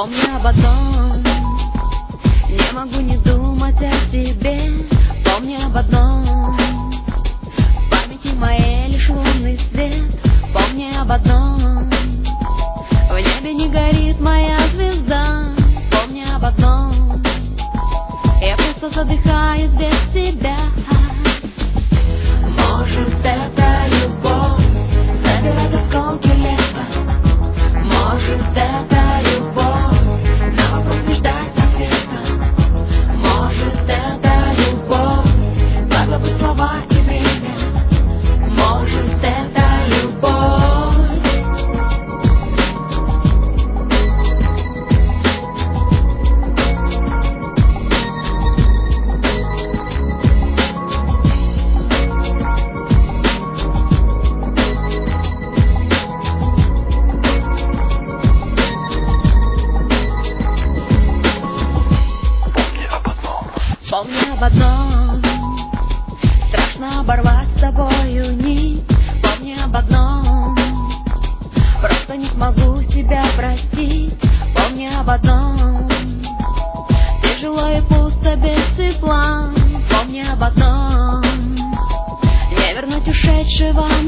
Помни об одном, не могу не думать о тебе. Помни об одном, в памяти моей лишь лунный свет. Помни об одном, в небе не горит моя звезда. Помни об одном, я просто задыхаюсь без тебя. Может, это любовь собирает осколки лета. Может, это любовь, на вопрос не ждать ответа. Может, это любовь, как забыть слова и время. Может, это любовь. Помни об одном, страшно оборвать с тобою нить. Помни об одном, просто не смогу себя простить. Помни об одном, тяжело и пусто без тепла. Помни об одном, не вернуть ушедшего